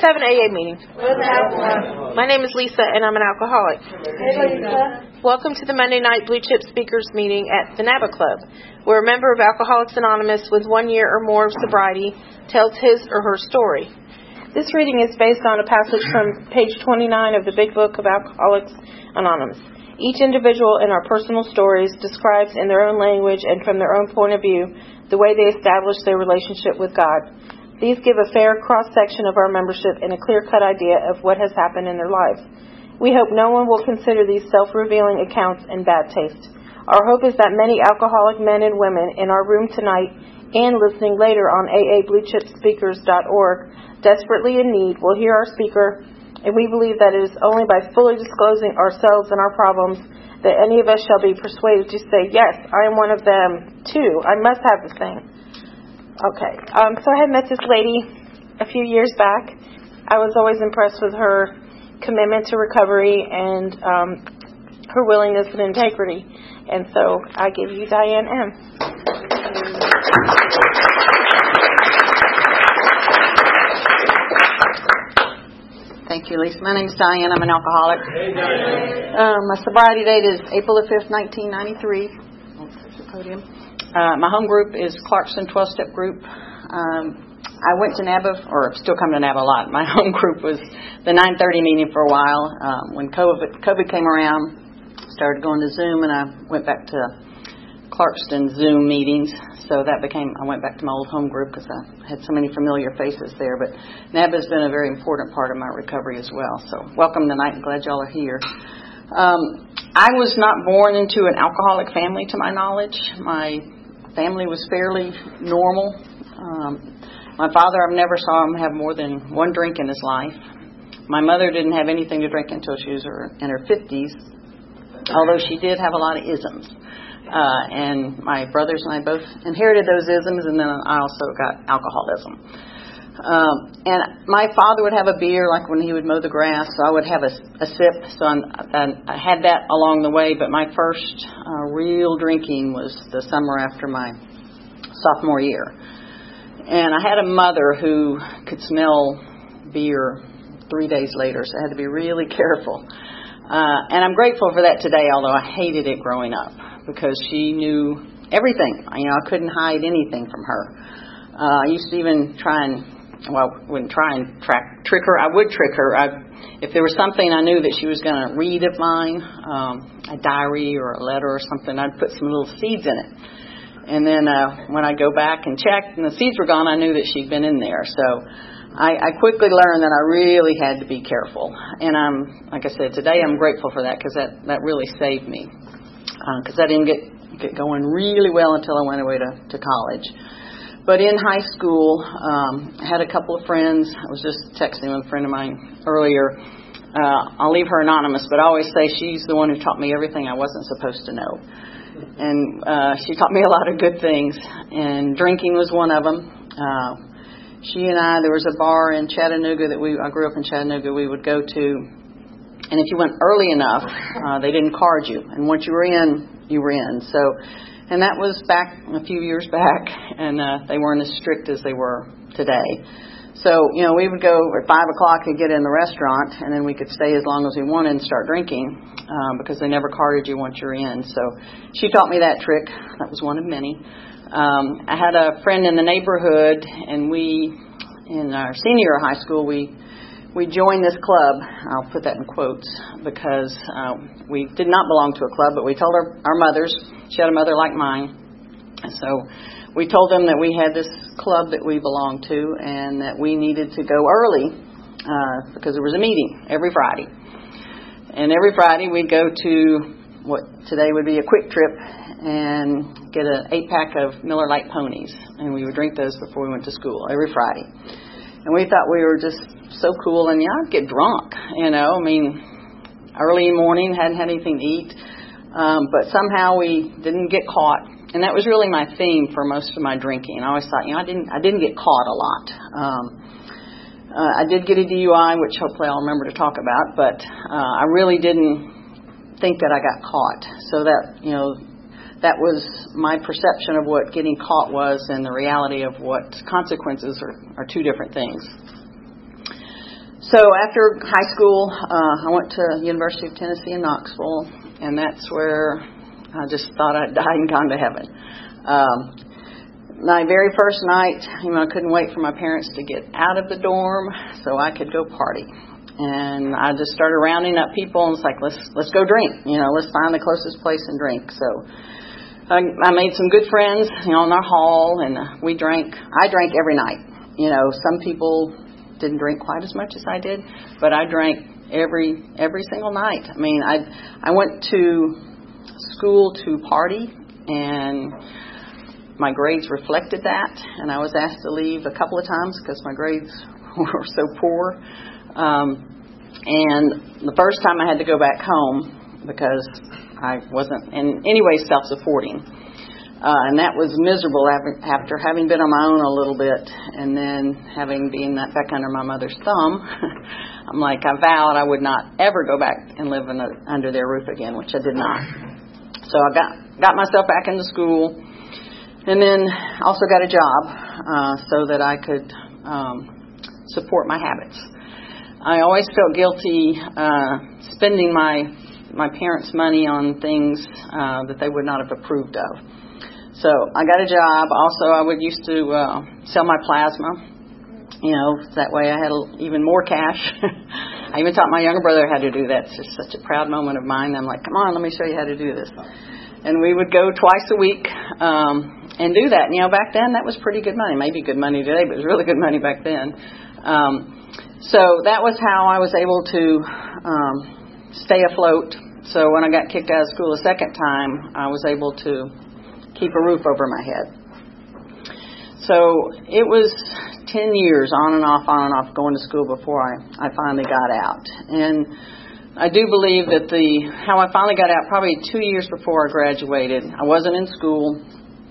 have an AA meeting? Let's have one. My name is Lisa, and I'm an alcoholic. Hey, Lisa. Welcome to the Monday night Blue Chip Speakers meeting at the NABA Club, where a member of Alcoholics Anonymous with 1 year or more of sobriety tells his or her story. This reading is based on a passage from page 29 of the Big Book of Alcoholics Anonymous. Each individual in our personal stories describes in their own language and from their own point of view the way they establish their relationship with God. These give a fair cross-section of our membership and a clear-cut idea of what has happened in their lives. We hope no one will consider these self-revealing accounts in bad taste. Our hope is that many alcoholic men and women in our room tonight and listening later on aabluechipspeakers.org desperately in need will hear our speaker, and we believe that it is only by fully disclosing ourselves and our problems that any of us shall be persuaded to say, yes, I am one of them too. I must have the thing. Okay, so I had met this lady a few years back. I was always impressed with her commitment to recovery and her willingness and integrity. And so I give you Diane M. Thank you, Lisa. My name is Diane. I'm an alcoholic. Hey, Diane. My sobriety date is April the 5th, 1993. That's the podium. My home group is Clarkston 12-Step Group. I went to NABA, or still come to NABA a lot. My home group was the 9:30 meeting for a while. When COVID came around, started going to Zoom, and I went back to Clarkston Zoom meetings. So that I went back to my old home group because I had so many familiar faces there. But NABA has been a very important part of my recovery as well. So welcome tonight. I'm glad y'all are here. I was not born into an alcoholic family, to my knowledge. My family was fairly normal. My father, I never saw him have more than one drink in his life. My mother didn't have anything to drink until she was in her 50s, although she did have a lot of isms. And my brothers and I both inherited those isms, and then I also got alcoholism. And my father would have a beer like when he would mow the grass, so I would have a sip. So I had that along the way, but my first real drinking was the summer after my sophomore year. And I had a mother who could smell beer 3 days later, so I had to be really careful. And I'm grateful for that today, although I hated it growing up because she knew everything. I couldn't hide anything from her. I used to even wouldn't try and trick her. I would trick her. If there was something I knew that she was going to read of mine, a diary or a letter or something, I'd put some little seeds in it. And then when I go back and check and the seeds were gone, I knew that she'd been in there. So I quickly learned that I really had to be careful. And like I said, today I'm grateful for that because that really saved me. Because I didn't get going really well until I went away to college. But in high school, I had a couple of friends. I was just texting with a friend of mine earlier. I'll leave her anonymous, but I always say she's the one who taught me everything I wasn't supposed to know. And she taught me a lot of good things, and drinking was one of them. She and I, there was a bar in Chattanooga I grew up in Chattanooga, we would go to, and if you went early enough, they didn't card you. And once you were in, you were in. So, and that was back a few years back, and they weren't as strict as they were today. So, we would go at 5 o'clock and get in the restaurant, and then we could stay as long as we wanted and start drinking because they never carded you once you're in. So she taught me that trick. That was one of many. I had a friend in the neighborhood, and in our senior year of high school, we joined this club. I'll put that in quotes because we did not belong to a club, but we told our mothers. She had a mother like mine. So we told them that we had this club that we belonged to and that we needed to go early because there was a meeting every Friday. And every Friday we'd go to what today would be a Quick Trip and get an 8-pack of Miller Lite ponies. And we would drink those before we went to school every Friday. And we thought we were just so cool. And I'd get drunk, early morning, hadn't had anything to eat. But somehow we didn't get caught. And that was really my theme for most of my drinking. I always thought, I didn't get caught a lot. I did get a DUI, which hopefully I'll remember to talk about, but I really didn't think that I got caught. So that was my perception of what getting caught was, and the reality of what consequences are two different things. So after high school, I went to University of Tennessee in Knoxville, and that's where I just thought I'd died and gone to heaven. My very first night, I couldn't wait for my parents to get out of the dorm so I could go party. And I just started rounding up people and was like, let's go drink. Let's find the closest place and drink. So I made some good friends, in our hall, and we drank. I drank every night. Some people didn't drink quite as much as I did, but I drank every single night. I went to school to party, and my grades reflected that, and I was asked to leave a couple of times because my grades were so poor. And the first time I had to go back home because I wasn't in any way self-supporting. And that was miserable after having been on my own a little bit and then having been back under my mother's thumb. I'm like, I vowed I would not ever go back and live under their roof again, which I did not. So I got myself back into school and then also got a job so that I could support my habits. I always felt guilty spending my parents' money on things that they would not have approved of. So I got a job. Also, I used to sell my plasma. That way I had even more cash. I even taught my younger brother how to do that. It's just such a proud moment of mine. I'm like, come on, let me show you how to do this. And we would go twice a week and do that. Back then that was pretty good money. Maybe good money today, but it was really good money back then. So that was how I was able to stay afloat. So when I got kicked out of school a second time, I was able to keep a roof over my head. So it was 10 years on and off going to school before I finally got out. And I do believe that how I finally got out, probably 2 years before I graduated, I wasn't in school.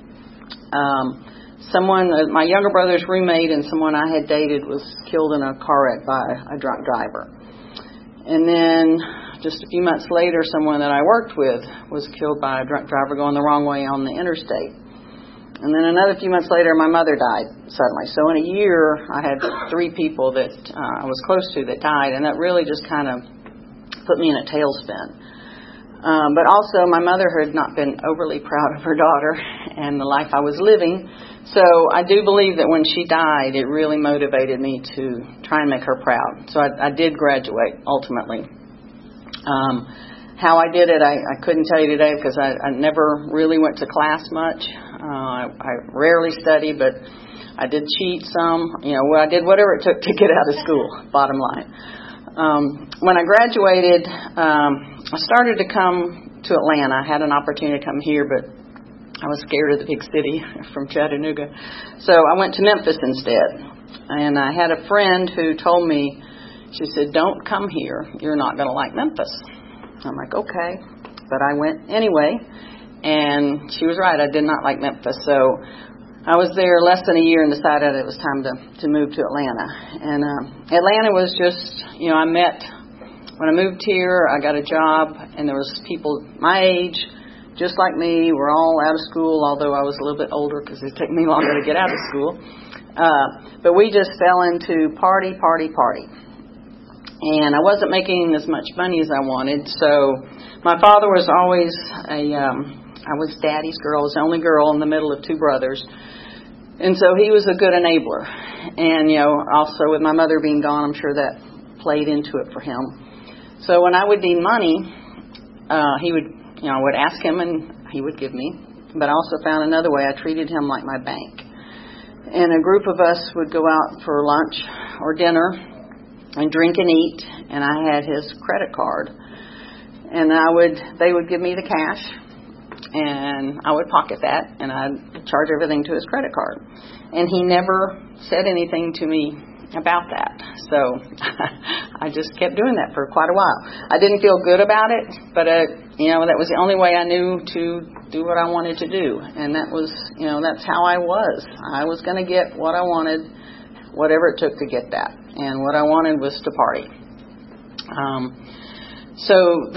My younger brother's roommate and someone I had dated was killed in a car wreck by a drunk driver. And then just a few months later, someone that I worked with was killed by a drunk driver going the wrong way on the interstate. And then another few months later, my mother died suddenly. So in a year, I had 3 people that I was close to that died, and that really just kind of put me in a tailspin. But also, my mother had not been overly proud of her daughter and the life I was living. So I do believe that when she died, it really motivated me to try and make her proud. So I did graduate, ultimately. How I did it, I couldn't tell you today because I never really went to class much. I rarely studied, but I did cheat some. I did whatever it took to get out of school, bottom line. When I graduated, I started to come to Atlanta. I had an opportunity to come here, but I was scared of the big city from Chattanooga. So I went to Memphis instead. And I had a friend who told me, she said, don't come here. You're not going to like Memphis. I'm like, okay. But I went anyway. And she was right. I did not like Memphis. So I was there less than a year and decided it was time to move to Atlanta. And Atlanta was just, when I moved here, I got a job. And there was people my age, just like me. We're all out of school, although I was a little bit older because it took me longer to get out of school. But we just fell into party. And I wasn't making as much money as I wanted. So my father was always I was daddy's girl. I was the only girl in the middle of 2 brothers. And so he was a good enabler. And, also with my mother being gone, I'm sure that played into it for him. So when I would need money, he would, I would ask him and he would give me. But I also found another way. I treated him like my bank. And a group of us would go out for lunch or dinner and drink and eat, and I had his credit card. And they would give me the cash, and I would pocket that, and I'd charge everything to his credit card. And he never said anything to me about that. So I just kept doing that for quite a while. I didn't feel good about it, but that was the only way I knew to do what I wanted to do. And that was, that's how I was. I was going to get what I wanted, whatever it took to get that. And what I wanted was to party. So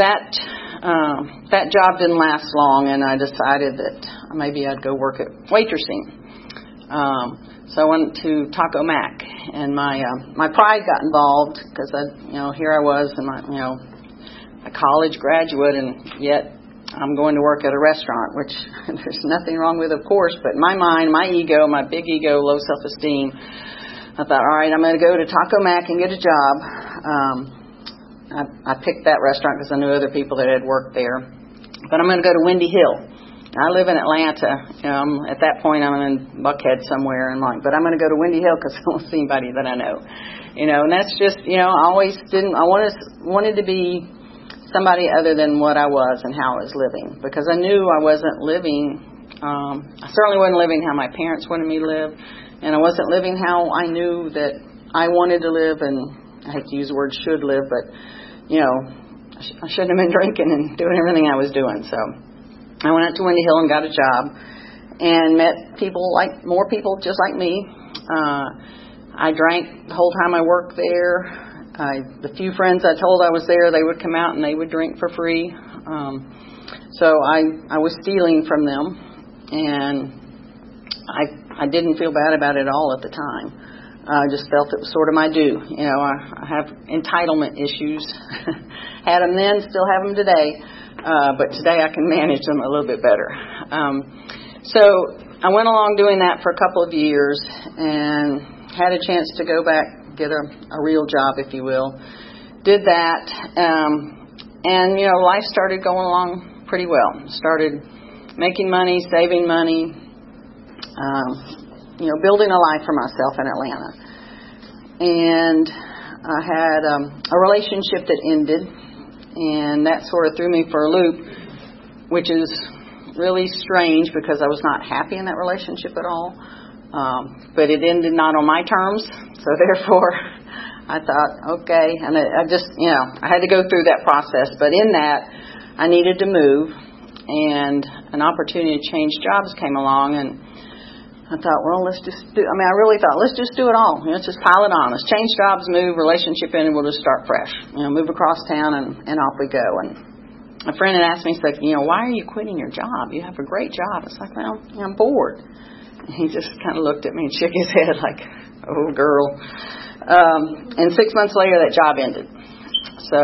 that job didn't last long, and I decided that maybe I'd go work at waitressing. So I went to Taco Mac, and my pride got involved because here I was, and a college graduate, and yet I'm going to work at a restaurant, which there's nothing wrong with, of course. But in my mind, my ego, my big ego, low self-esteem, I thought, all right, I'm going to go to Taco Mac and get a job. I picked that restaurant because I knew other people that had worked there. But I'm going to go to Windy Hill. I live in Atlanta. At that point, I'm in Buckhead somewhere, but I'm going to go to Windy Hill because I don't see anybody that I know. And that's just, I always wanted to be somebody other than what I was and how I was living, because I knew I wasn't living. I certainly wasn't living how my parents wanted me to live, and I wasn't living how I knew that I wanted to live. And I hate to use the word should live, but I shouldn't have been drinking and doing everything I was doing. So I went out to Windy Hill and got a job and met more people just like me. I drank the whole time I worked there. The few friends I told I was there, they would come out and they would drink for free. So I was stealing from them, and I didn't feel bad about it at all at the time. I just felt it was sort of my due. I have entitlement issues. Had them then, still have them today. But today I can manage them a little bit better. So I went along doing that for a couple of years and had a chance to go back, get a real job, if you will. Did that. And life started going along pretty well. Started making money, saving money, building a life for myself in Atlanta. And I had a relationship that ended, and that sort of threw me for a loop, which is really strange because I was not happy in that relationship at all. But it ended not on my terms, so therefore I thought, okay, and I just, I had to go through that process. But in that, I needed to move, and an opportunity to change jobs came along, and I thought, well, let's just do it all. Let's just pile it on. Let's change jobs, move, relationship in, and we'll just start fresh. Move across town, and off we go. And a friend had asked me, he's like, why are you quitting your job? You have a great job. It's like, well, I'm bored. And he just kind of looked at me and shook his head like, oh, girl. And 6 months later, that job ended. So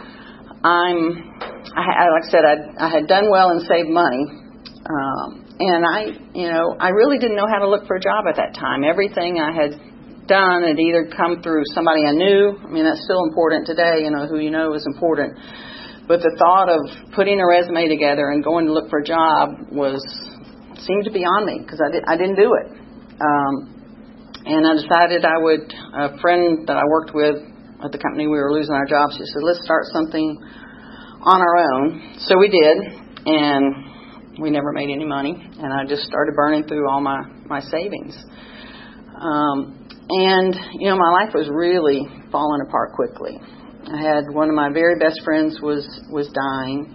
like I said, I had done well and saved money. And I really didn't know how to look for a job at that time. Everything I had done had either come through somebody I knew. That's still important today. Who you know is important. But the thought of putting a resume together and going to look for a job seemed to be on me because I didn't do it. And I decided a friend that I worked with at the company, we were losing our jobs. She said, let's start something on our own. So we did, and we never made any money, and I just started burning through all my savings. And my life was really falling apart quickly. I had one of my very best friends was dying.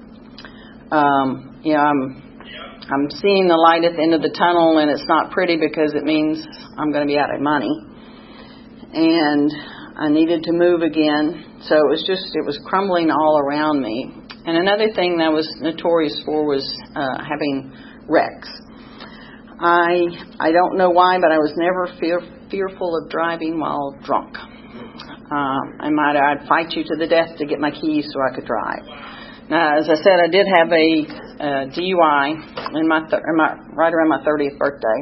I'm seeing the light at the end of the tunnel, and it's not pretty because it means I'm going to be out of money. And I needed to move again. So it was crumbling all around me. And another thing that I was notorious for was having wrecks. I don't know why, but I was never fearful of driving while drunk. I'd fight you to the death to get my keys so I could drive. Now, as I said, I did have a DUI right around my 30th birthday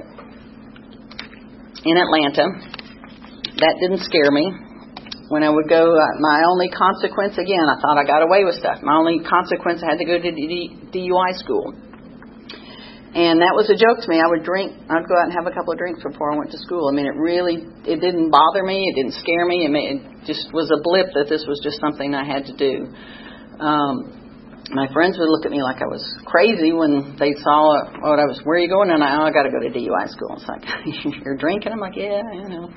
in Atlanta. That didn't scare me. When I would go, my only consequence, again, I thought I got away with stuff. My only consequence, I had to go to DUI school. And that was a joke to me. I would drink. I'd go out and have a couple of drinks before I went to school. It didn't bother me. It didn't scare me. It just was a blip that this was just something I had to do. My friends would look at me like I was crazy when they saw where are you going? And I got to go to DUI school. It's like, you're drinking? I'm like, yeah,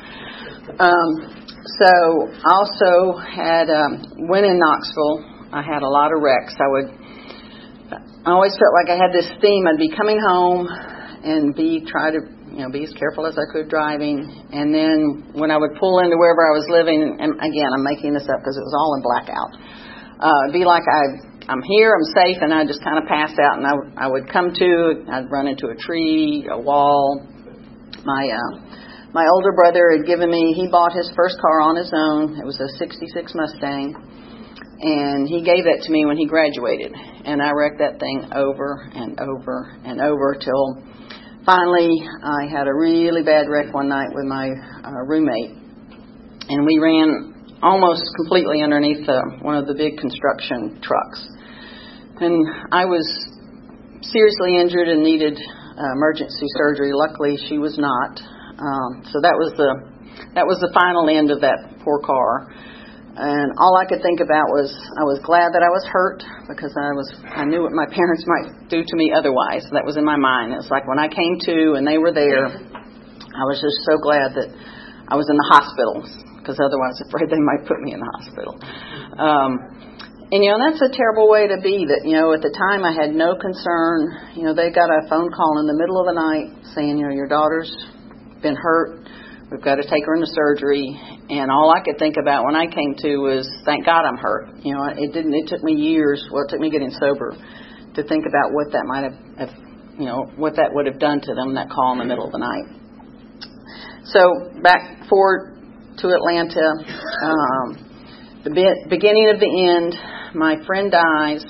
So I also had, when in Knoxville, I had a lot of wrecks. I always felt like I had this theme. I'd be coming home and try to be as careful as I could driving. And then when I would pull into wherever I was living, and again, I'm making this up because it was all in blackout, it'd be like I'm here, I'm safe, and I just kind of pass out, and I would come to, I'd run into a tree, a wall, My older brother had he bought his first car on his own. It was a 66 Mustang, and he gave that to me when he graduated. And I wrecked that thing over and over and over till finally I had a really bad wreck one night with my roommate, and we ran almost completely underneath one of the big construction trucks. And I was seriously injured and needed emergency surgery. Luckily, she was not. So that was the final end of that poor car. And all I could think about was I was glad that I was hurt, because I knew what my parents might do to me otherwise. That was in my mind. It's like when I came to and they were there, I was just so glad that I was in the hospital, because otherwise afraid they might put me in the hospital. And, that's a terrible way to be. That, at the time I had no concern. They got a phone call in the middle of the night saying, your daughter's been hurt. We've got to take her into surgery. And all I could think about when I came to was, thank God I'm hurt. It took me years. Well, it took me getting sober to think about what that might have what that would have done to them, that call in the middle of the night. So back forward to Atlanta, the beginning of the end, my friend dies.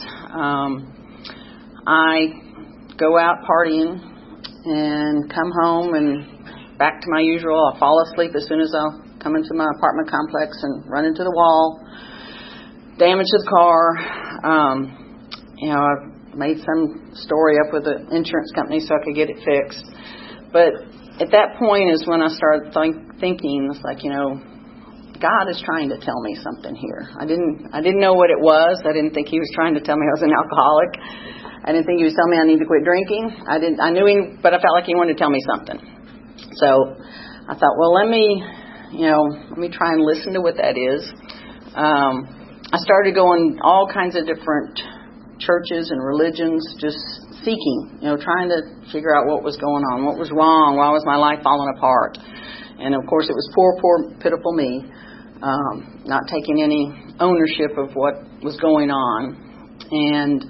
I go out partying and come home and back to my usual. I'll fall asleep as soon as I'll come into my apartment complex and run into the wall, damage the car. I made some story up with the insurance company so I could get it fixed. But at that point is when I started thinking, it's like, God is trying to tell me something here. I didn't know what it was. I didn't think He was trying to tell me I was an alcoholic. I didn't think He was telling me I need to quit drinking. I knew Him, but I felt like He wanted to tell me something. So I thought, well, let me try and listen to what that is. I started going all kinds of different churches and religions, just seeking, trying to figure out what was going on, what was wrong, why was my life falling apart. And of course it was poor, pitiful me, not taking any ownership of what was going on. And,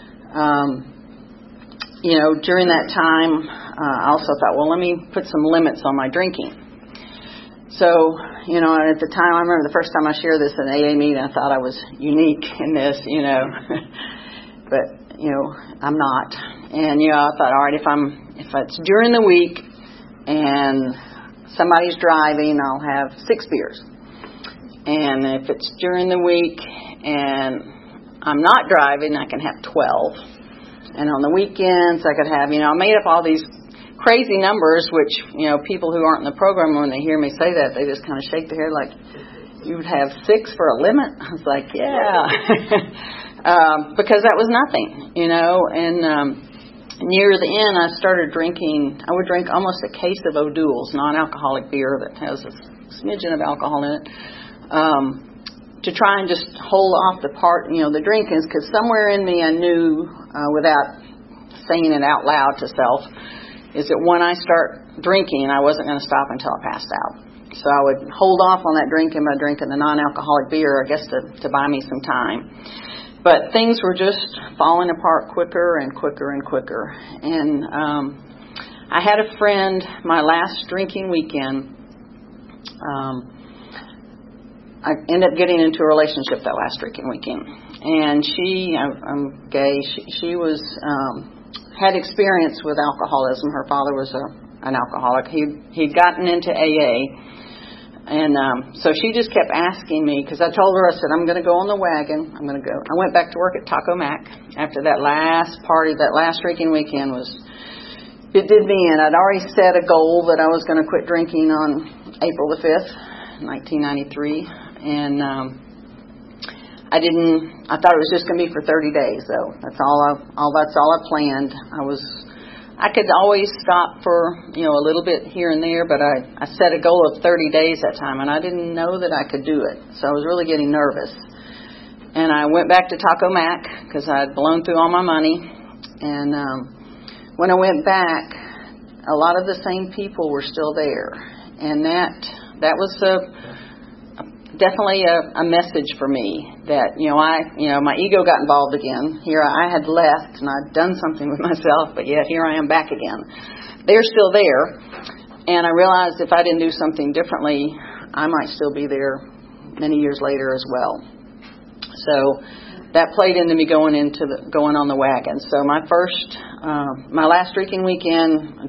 during that time, I also thought, well, let me put some limits on my drinking. So, at the time, I remember the first time I shared this in an AA meeting, I thought I was unique in this, but, I'm not. And, I thought, all right, if it's during the week and somebody's driving, I'll have 6 beers. And if it's during the week and I'm not driving, I can have 12. And on the weekends, I could have, I made up all these crazy numbers, which, people who aren't in the program, when they hear me say that, they just kind of shake their head like, you would have 6 for a limit? I was like, yeah. Because that was nothing, and near the end, I started drinking. I would drink almost a case of O'Doul's, non-alcoholic beer that has a smidgen of alcohol in it, to try and just hold off the drinking, because somewhere in me I knew, without saying it out loud to self, is that when I start drinking, I wasn't going to stop until I passed out. So I would hold off on that drinking by drinking the non-alcoholic beer, I guess to buy me some time. But things were just falling apart quicker and quicker and quicker. And I had a friend, my last drinking weekend, I ended up getting into a relationship that last drinking weekend. And I'm gay, she was had experience with alcoholism. Her father was an alcoholic. He'd gotten into AA. And so she just kept asking me, because I told her, I said, I'm going to go on the wagon. I'm going to go. I went back to work at Taco Mac after that last party, that last drinking weekend it did me in. I'd already set a goal that I was going to quit drinking on April the 5th, 1993. And I thought it was just going to be for 30 days, though. That's all I planned. I could always stop for, a little bit here and there, but I set a goal of 30 days that time, and I didn't know that I could do it. So I was really getting nervous. And I went back to Taco Mac because I had blown through all my money. And when I went back, a lot of the same people were still there. And that was definitely a message for me that, my ego got involved again. Here I had left and I'd done something with myself, but yet here I am back again. They're still there. And I realized if I didn't do something differently, I might still be there many years later as well. So that played into me going on the wagon. So my last drinking weekend,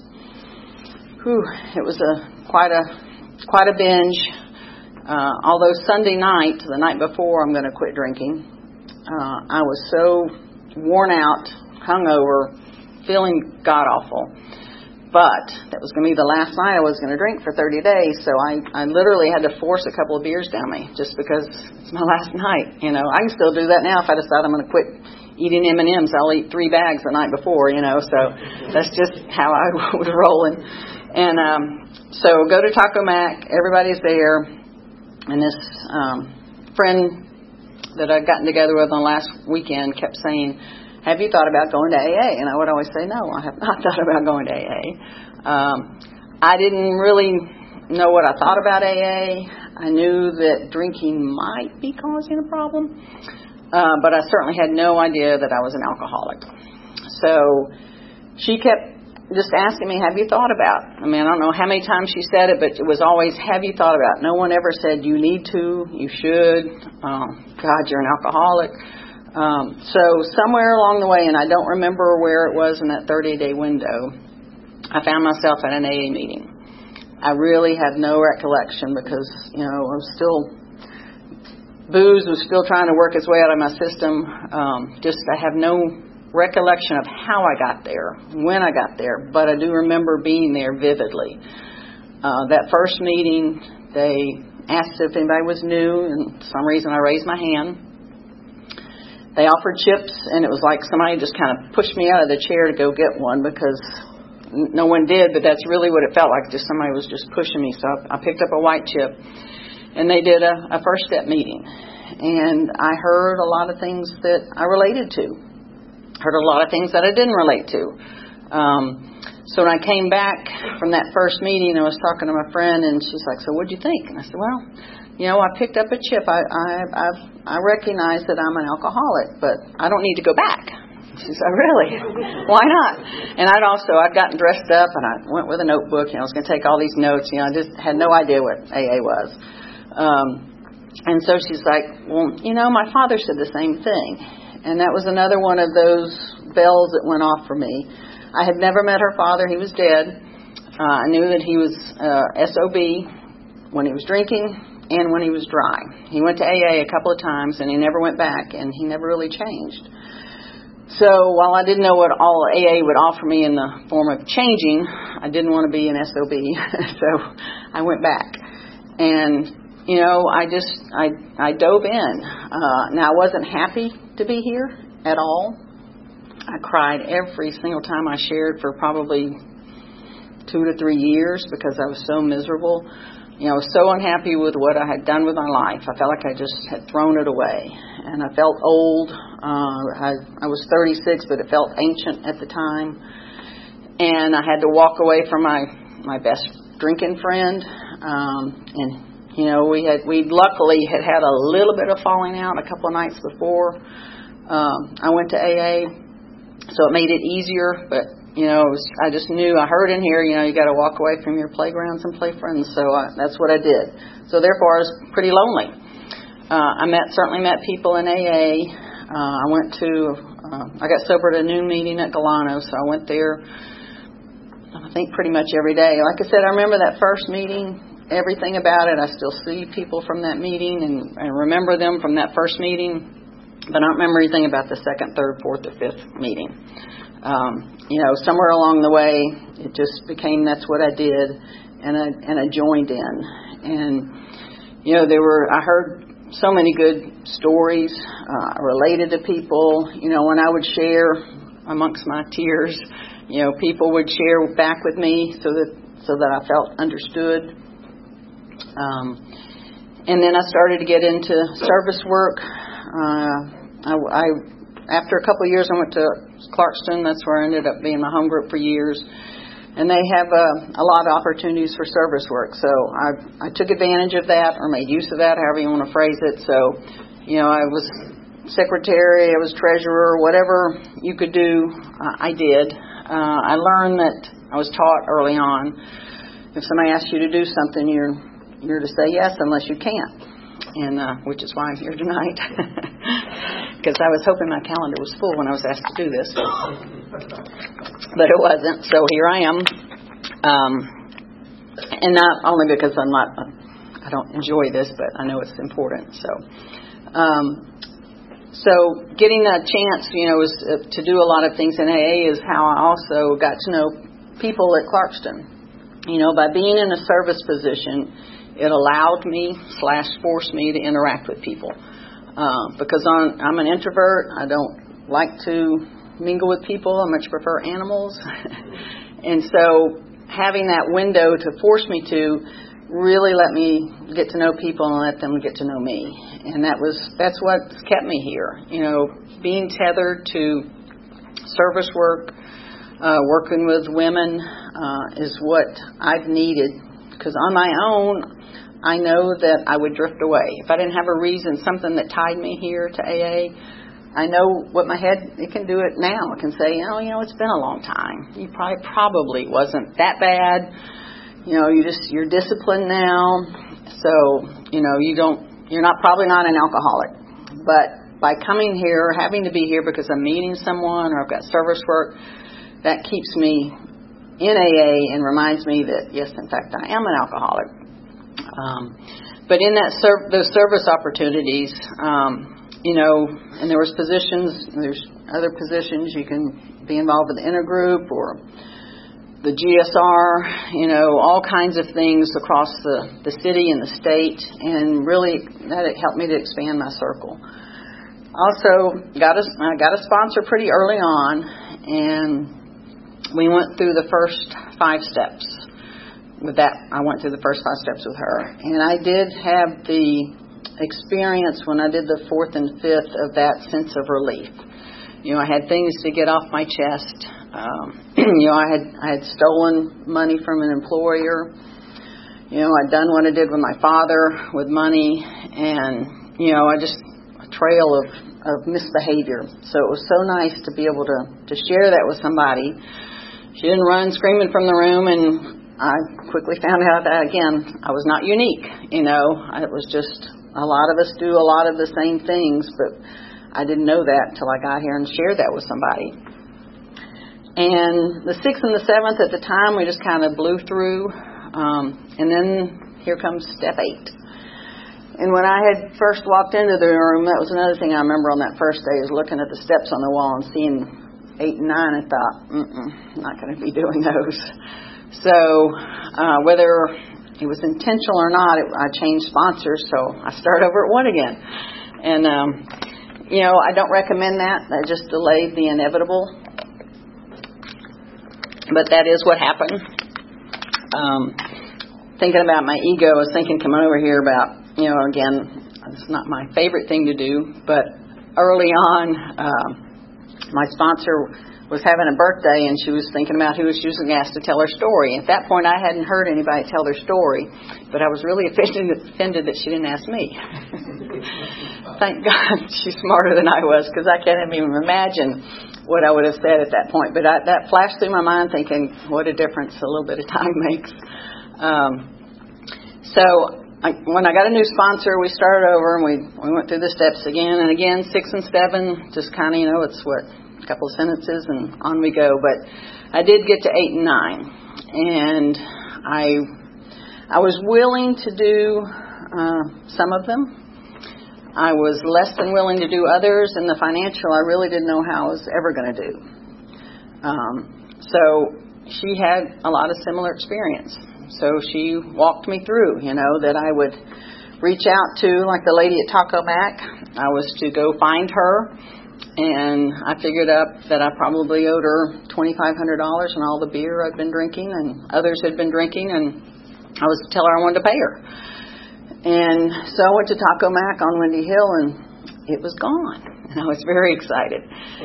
it was quite a binge. Although Sunday night, the night before I'm going to quit drinking, I was so worn out, hungover, feeling god-awful. But that was going to be the last night I was going to drink for 30 days, so I literally had to force a couple of beers down me just because it's my last night. I can still do that now if I decide I'm going to quit eating M&Ms. I'll eat 3 bags the night before, so that's just how I was rolling. And so go to Taco Mac, everybody's there, and this friend that I'd gotten together with on last weekend kept saying, have you thought about going to AA? And I would always say, no, I have not thought about going to AA. I didn't really know what I thought about AA. I knew that drinking might be causing a problem, but I certainly had no idea that I was an alcoholic. So she kept just asking me, have you thought about? I mean, I don't know how many times she said it, but it was always, have you thought about? No one ever said, you need to, you should, God, you're an alcoholic. So somewhere along the way, and I don't remember where it was in that 30-day window, I found myself at an AA meeting. I really had no recollection because, booze was still trying to work its way out of my system. I have no recollection of how I got there, when I got there, but I do remember being there vividly. That first meeting, they asked if anybody was new, and for some reason I raised my hand. They offered chips, and it was like somebody just kind of pushed me out of the chair to go get one because no one did, but that's really what it felt like. Just somebody was just pushing me. So I picked up a white chip, and they did a first step meeting. And I heard a lot of things that I related to. Heard a lot of things that I didn't relate to. So when I came back from that first meeting, I was talking to my friend, and she's like, so what'd you think? And I said, well, I picked up a chip. I recognize that I'm an alcoholic, but I don't need to go back. She said, really? Why not? And I'd gotten dressed up, and I went with a notebook. I was going to take all these notes. I just had no idea what AA was. And so she's like, well, my father said the same thing. And that was another one of those bells that went off for me. I had never met her father. He was dead. I knew that he was SOB when he was drinking and when he was dry. He went to AA a couple of times, and he never went back, and he never really changed. So while I didn't know what all AA would offer me in the form of changing, I didn't want to be an SOB, so I went back. And, I dove in. Now, I wasn't happy to be here at all. I cried every single time I shared for probably 2 to 3 years because I was so miserable. I was so unhappy with what I had done with my life. I felt like I just had thrown it away. And I felt old. I was 36, but it felt ancient at the time. And I had to walk away from my best drinking friend. We luckily had a little bit of falling out a couple of nights before. I went to AA, so it made it easier, but I just knew, I heard in here, you got to walk away from your playgrounds and play friends. So that's what I did. So therefore, I was pretty lonely. I certainly met people in AA. I got sober at a noon meeting at Galano, so I went there, I think, pretty much every day. Like I said, I remember that first meeting, everything about it. I still see people from that meeting and remember them from that first meeting, but I don't remember anything about the second, third, fourth, or fifth meeting. Somewhere along the way, it just became that's what I did, and I joined in. And, I heard so many good stories. I related to people. When I would share amongst my tears, people would share back with me so that I felt understood. And then I started to get into service work. After a couple of years, I went to Clarkston. That's where I ended up being my home group for years. And they have a lot of opportunities for service work. So I took advantage of that, or made use of that, however you want to phrase it. So, I was secretary, I was treasurer, whatever you could do, I did. I learned that I was taught early on if somebody asks you to do something, you're to say yes unless you can't. And which is why I'm here tonight, because I was hoping my calendar was full when I was asked to do this, but it wasn't. So here I am, and not only because I don't enjoy this, but I know it's important. So getting a chance, to do a lot of things in AA is how I also got to know people at Clarkston. By being in a service position, it allowed me / forced me to interact with people. Because I'm an introvert. I don't like to mingle with people. I much prefer animals. And so having that window to force me to really let me get to know people and let them get to know me. And that's what's kept me here. Being tethered to service work, working with women is what I've needed. Because on my own, I know that I would drift away. If I didn't have a reason, something that tied me here to AA, I know what my head, it can do it now. It can say, it's been a long time. You probably wasn't that bad. You're disciplined now. So, you're probably not an alcoholic. But by coming here, having to be here because I'm meeting someone or I've got service work, that keeps me in AA and reminds me that, yes, in fact, I am an alcoholic. But in those service opportunities, and there was there's other positions. You can be involved with the intergroup or the GSR, all kinds of things across the city and the state, and really that helped me to expand my circle. Also, I got a sponsor pretty early on, and we went through the first 5 steps. With that, I went through the first 5 steps with her. And I did have the experience when I did the 4th and 5th of that sense of relief. I had things to get off my chest. I had stolen money from an employer. I'd done what I did with my father with money. And, a trail of misbehavior. So it was so nice to be able to share that with somebody. She didn't run screaming from the room, and I quickly found out that, again, I was not unique. It was just a lot of us do a lot of the same things, but I didn't know that till I got here and shared that with somebody. And the 6th and the 7th at the time, we just kind of blew through. And then here comes step 8. And when I had first walked into the room, that was another thing I remember on that first day, is looking at the steps on the wall and seeing 8 and 9 and thought, not going to be doing those. So whether it was intentional or not, I changed sponsors, so I start over at 1 again. And, I don't recommend that. That just delayed the inevitable. But that is what happened. Thinking about my ego, I was thinking coming over here about, again, it's not my favorite thing to do, but early on, my sponsor was having a birthday, and she was thinking about who she was going to ask to tell her story. At that point, I hadn't heard anybody tell their story, but I was really offended that she didn't ask me. Thank God she's smarter than I was, because I can't even imagine what I would have said at that point. But that flashed through my mind, thinking, what a difference a little bit of time makes. When I got a new sponsor, we started over, and we went through the steps again and again, 6 and 7, just kind of, it's what, a couple of sentences and on we go. But I did get to 8 and 9, and I was willing to do some of them. I was less than willing to do others, and the financial I really didn't know how I was ever going to do. So she had a lot of similar experience. So she walked me through, that I would reach out to, like the lady at Taco Mac. I was to go find her, and I figured up that I probably owed her $2,500 on all the beer I'd been drinking and others had been drinking, and I was to tell her I wanted to pay her. And so I went to Taco Mac on Windy Hill, and it was gone. And I was very excited.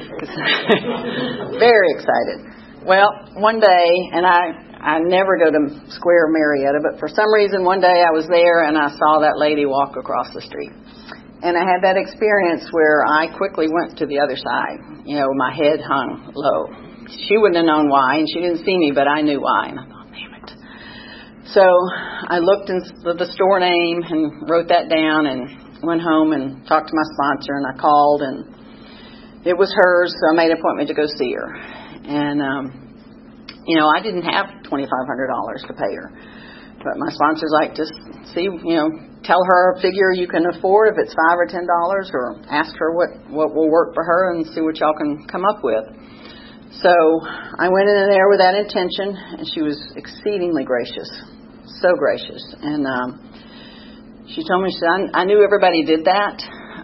Very excited. Well, one day, and I never go to Square Marietta, but for some reason one day I was there and I saw that lady walk across the street. And I had that experience where I quickly went to the other side. My head hung low. She wouldn't have known why, and she didn't see me, but I knew why. And I thought, damn it. So I looked in the store name and wrote that down and went home and talked to my sponsor, and I called, and it was hers, so I made an appointment to go see her. And, I didn't have $2,500 to pay her. But my sponsor's like, just see, tell her a figure you can afford, if it's $5 or $10, or ask her what will work for her and see what y'all can come up with. So I went in there with that intention, and she was exceedingly gracious, so gracious. And she told me, she said, I knew everybody did that,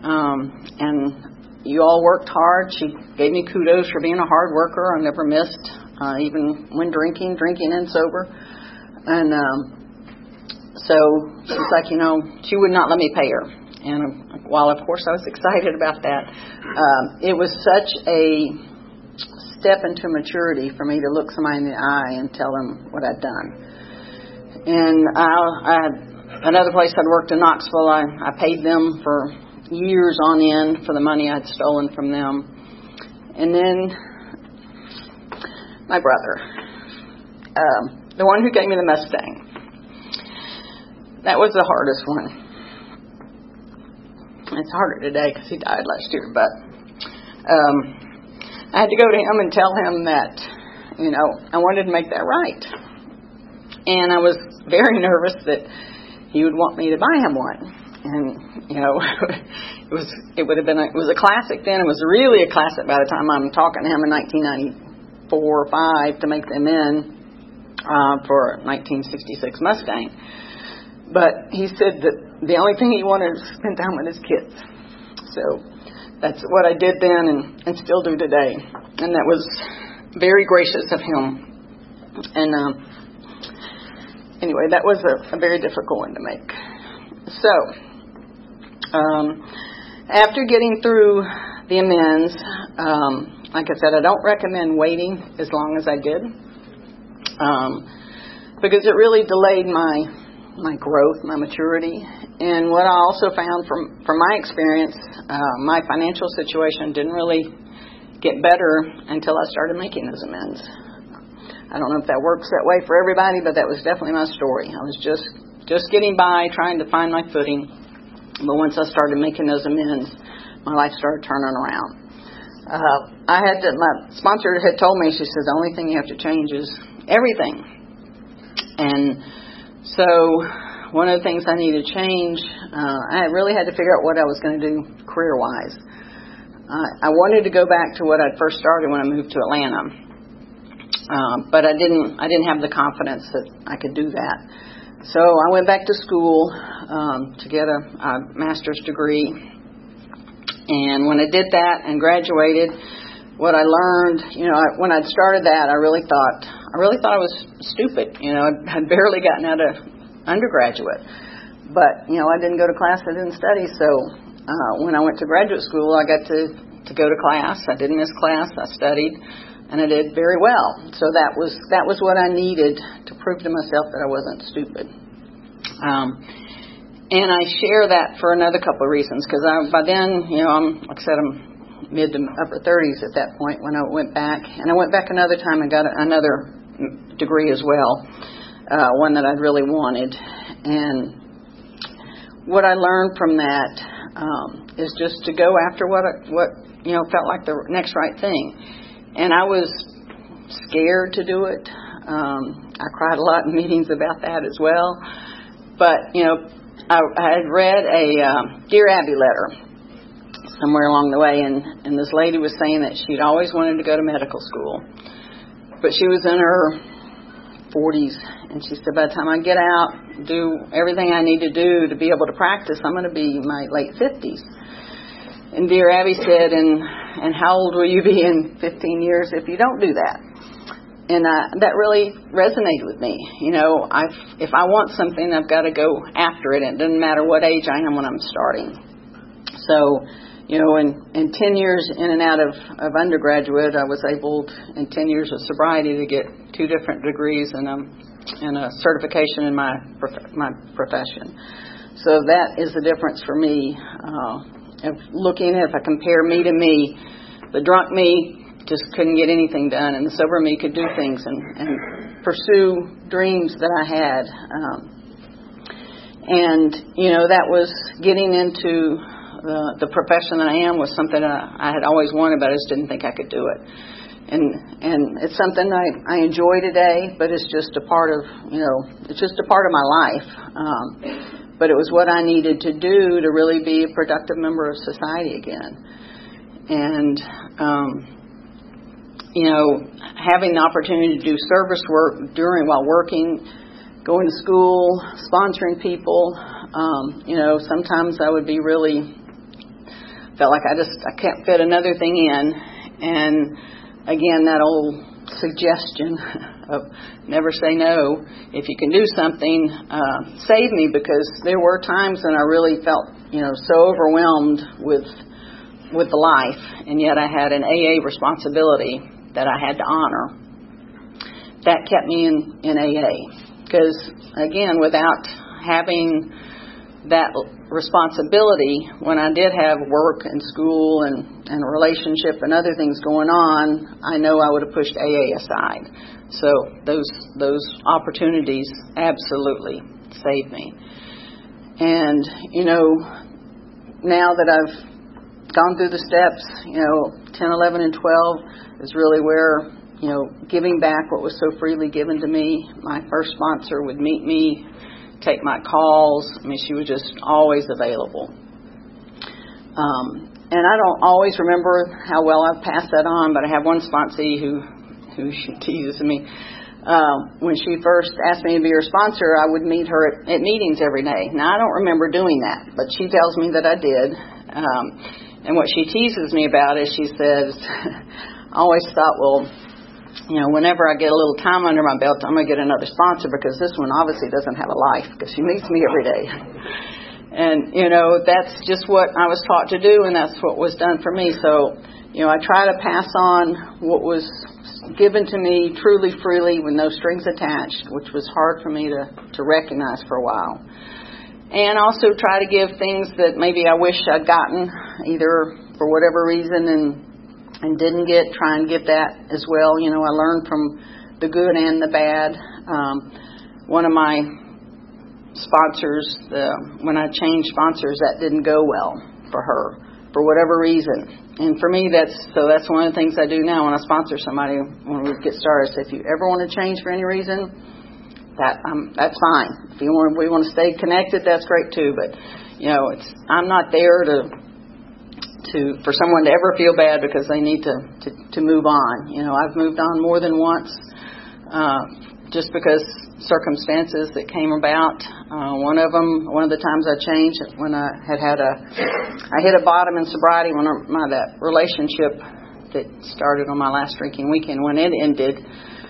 and you all worked hard. She gave me kudos for being a hard worker. I never missed, even when drinking and sober. And so she's like, she would not let me pay her. And while, of course, I was excited about that, it was such a step into maturity for me to look somebody in the eye and tell them what I'd done. And I had another place I'd worked in Knoxville. I paid them for years on end for the money I'd stolen from them. And then my brother, the one who gave me the Mustang. That was the hardest one. It's harder today because he died last year, but I had to go to him and tell him that, I wanted to make that right. And I was very nervous that he would want me to buy him one. And, it was a classic then. It was really a classic by the time I'm talking to him in 1994 or 5 to make them in for 1966 Mustang. But he said that the only thing he wanted was to spend time with his kids. So that's what I did then and still do today. And that was very gracious of him. And anyway, that was a very difficult one to make. So after getting through the amends, like I said, I don't recommend waiting as long as I did, because it really delayed my growth, my maturity. And what I also found from my experience, my financial situation didn't really get better until I started making those amends. I don't know if that works that way for everybody, but that was definitely my story. I was just getting by, trying to find my footing. But once I started making those amends, my life started turning around. My sponsor had told me, she says, the only thing you have to change is everything. And so one of the things I needed to change, I really had to figure out what I was going to do career-wise. I wanted to go back to what I'd first started when I moved to Atlanta, but I didn't have the confidence that I could do that. So I went back to school to get a master's degree, and when I did that and graduated, what I learned, when I'd started that, I really thought I was stupid. I'd barely gotten out of undergraduate. But, I didn't go to class, I didn't study. So when I went to graduate school, I got to go to class. I didn't miss class. I studied, and I did very well. So that was what I needed to prove to myself that I wasn't stupid. And I share that for another couple of reasons, because by then, I'm mid to upper 30s at that point when I went back. And I went back another time and got another degree as well, one that I really wanted. And what I learned from that is just to go after what felt like the next right thing. And I was scared to do it. I cried a lot in meetings about that as well. But, I had read a Dear Abby letter somewhere along the way, and this lady was saying that she'd always wanted to go to medical school, but she was in her 40s, and she said, by the time I get out, do everything I need to do to be able to practice, I'm going to be in my late 50s. And Dear Abby said, and how old will you be in 15 years if you don't do that? And that really resonated with me. If I want something, I've got to go after it. It doesn't matter what age I am when I'm starting. So, in 10 years in and out of undergraduate, I was able, in 10 years of sobriety, to get 2 different degrees and a certification in my profession. So that is the difference for me. If I compare me to me, the drunk me just couldn't get anything done, and the sober me could do things and pursue dreams that I had. And, that was getting into the profession that I am was something I had always wanted, but I just didn't think I could do it. And it's something I enjoy today, but it's just a part of, it's just a part of my life. But it was what I needed to do to really be a productive member of society again. And, having the opportunity to do service work while working, going to school, sponsoring people, sometimes I would be really, felt like I can't fit another thing in. And again, that old suggestion of never say no. If you can do something, saved me, because there were times when I really felt, so overwhelmed with the life, and yet I had an AA responsibility that I had to honor. That kept me in AA, because again, without having that responsibility, when I did have work and school and a relationship and other things going on, I know I would have pushed AA aside. So those opportunities absolutely saved me. And now that I've gone through the steps, 10, 11, and 12 is really where, giving back what was so freely given to me. My first sponsor would meet me, take my calls. I mean, she was just always available. And I don't always remember how well I've passed that on, but I have one sponsee who she teases me. When she first asked me to be her sponsor, I would meet her at meetings every day. Now, I don't remember doing that, but she tells me that I did. And what she teases me about is she says, I always thought, well, whenever I get a little time under my belt, I'm going to get another sponsor, because this one obviously doesn't have a life, because she meets me every day. And, that's just what I was taught to do, and that's what was done for me. So, I try to pass on what was given to me truly, freely, with no strings attached, which was hard for me to recognize for a while. And also try to give things that maybe I wish I'd gotten, either for whatever reason and didn't get, try and get that as well. I learned from the good and the bad. One of my sponsors, when I changed sponsors, that didn't go well for her, for whatever reason. And for me, that's one of the things I do now when I sponsor somebody, when we get started. So if you ever want to change for any reason, that's fine. If we want to stay connected, that's great too. But I'm not there for someone to ever feel bad because they need to move on. I've moved on more than once, just because circumstances that came about. One of the times I changed, when I hit a bottom in sobriety, when that relationship that started on my last drinking weekend, when it ended,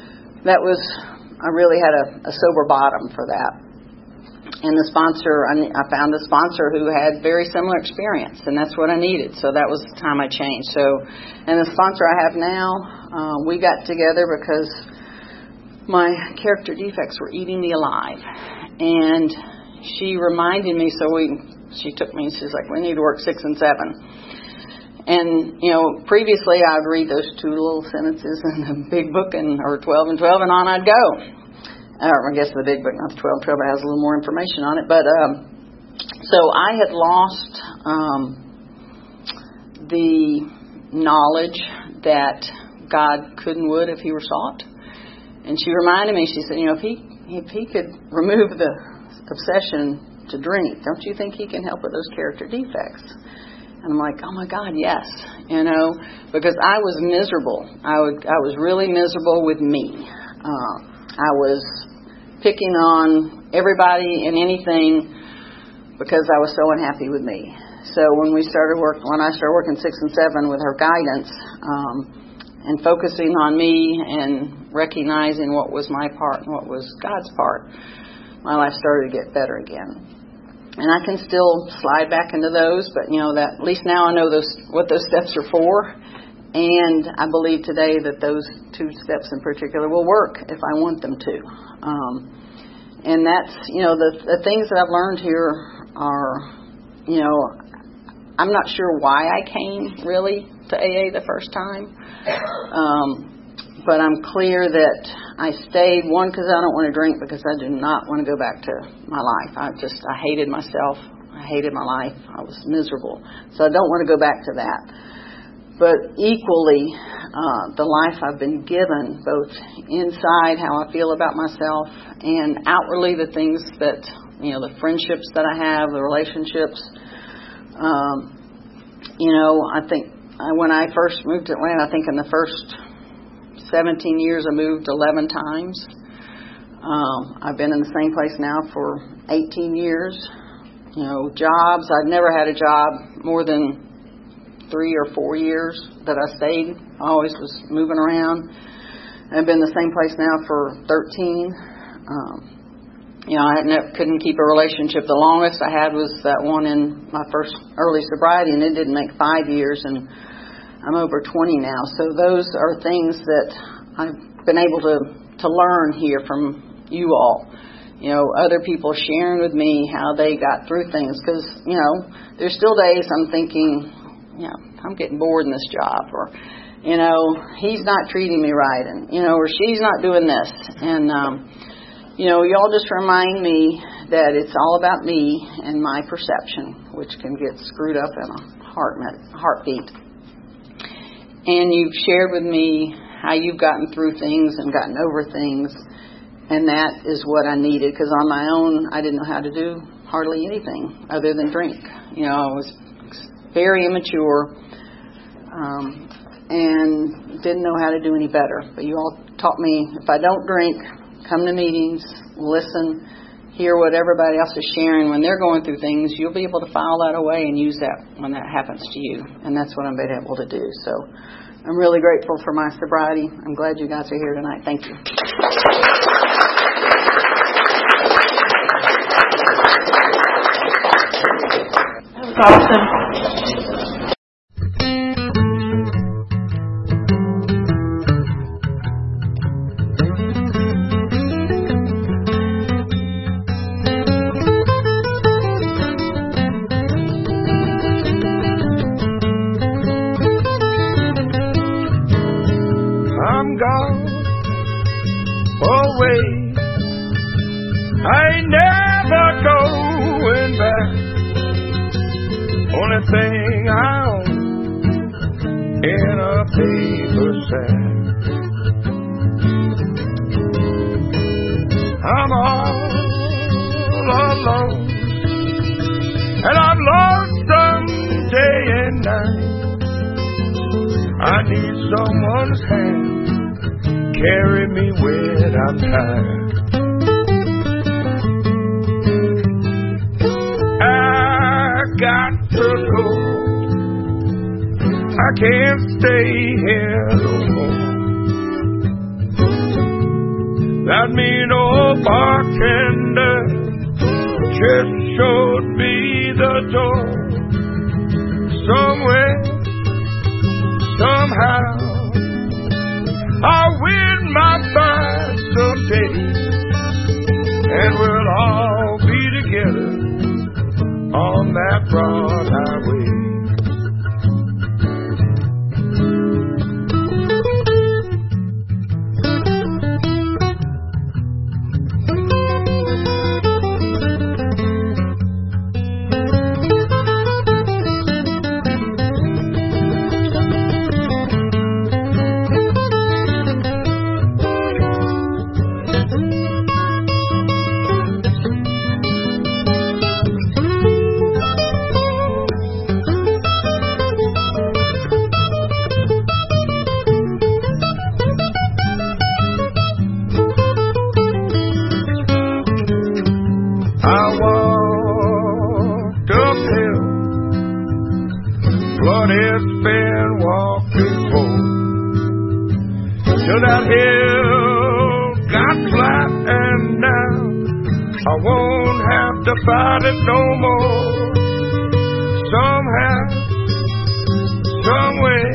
I really had a sober bottom for that. And the sponsor, I found a sponsor who had very similar experience, and that's what I needed. So that was the time I changed. And the sponsor I have now, we got together because my character defects were eating me alive. And she reminded me, she took me and she's like, we need to work 6 and 7. And, previously I would read those 2 little sentences in the big book, or 12 and 12, and on I'd go. I guess the big book, not the 12 and 12, it has a little more information on it. But so I had lost the knowledge that God could and would if He were sought. And she reminded me, she said, if he could remove the obsession to drink, don't you think He can help with those character defects? And I'm like, oh my God, yes. Because I was miserable. I was really miserable with me. I was picking on everybody and anything because I was so unhappy with me. So when I started working 6 and 7 with her guidance, and focusing on me and recognizing what was my part and what was God's part, my life started to get better again. And I can still slide back into those, but that at least now I know what those steps are for. And I believe today that those 2 steps in particular will work if I want them to. And that's, the things that I've learned here are, I'm not sure why I came really to AA the first time. But I'm clear that I stayed, one, because I don't want to drink, because I do not want to go back to my life. I hated myself. I hated my life. I was miserable. So I don't want to go back to that. But equally, the life I've been given, both inside, how I feel about myself, and outwardly, the things that, the friendships that I have, the relationships. I think when I first moved to Atlanta, I think in the first 17 years I moved 11 times. I've been in the same place now for 18 years. Jobs, I've never had a job more than 3 or 4 years that I stayed. I always was moving around. I've been in the same place now for 13. I couldn't keep a relationship. The longest I had was that one in my first early sobriety, and it didn't make 5 years, and I'm over 20 now. So those are things that I've been able to learn here from you all. Other people sharing with me how they got through things, because, there's still days I'm thinking, I'm getting bored in this job, or, he's not treating me right, and, or she's not doing this. And, y'all just remind me that it's all about me and my perception, which can get screwed up in a heartbeat. And you've shared with me how you've gotten through things and gotten over things, and that is what I needed, because on my own, I didn't know how to do hardly anything other than drink. I was very immature and didn't know how to do any better. But you all taught me, if I don't drink, come to meetings, listen, hear what everybody else is sharing. When they're going through things, you'll be able to file that away and use that when that happens to you. And that's what I've been able to do. So I'm really grateful for my sobriety. I'm glad you guys are here tonight. Thank you. That was awesome. I'm gone away. I ain't never going back. Only thing I own in a paper sack. I'm all alone, and I'm lonesome day and night. I need someone's hand, carry me when I'm tired. I got to go, I can't stay here no more. That mean old bartender just showed me the door. Somewhere, somehow, I'll win my fight someday, and we'll all be together on that broad highway. That hill got flat and now I won't have to fight it no more. Somehow, someway,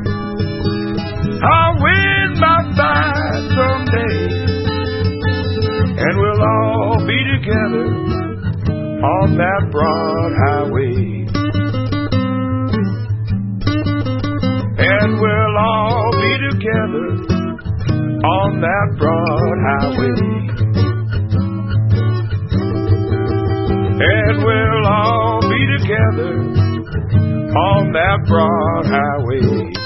I'll win my fight someday, and we'll all be together on that broad highway. And we'll all be together on that broad highway. And we'll all be together on that broad highway.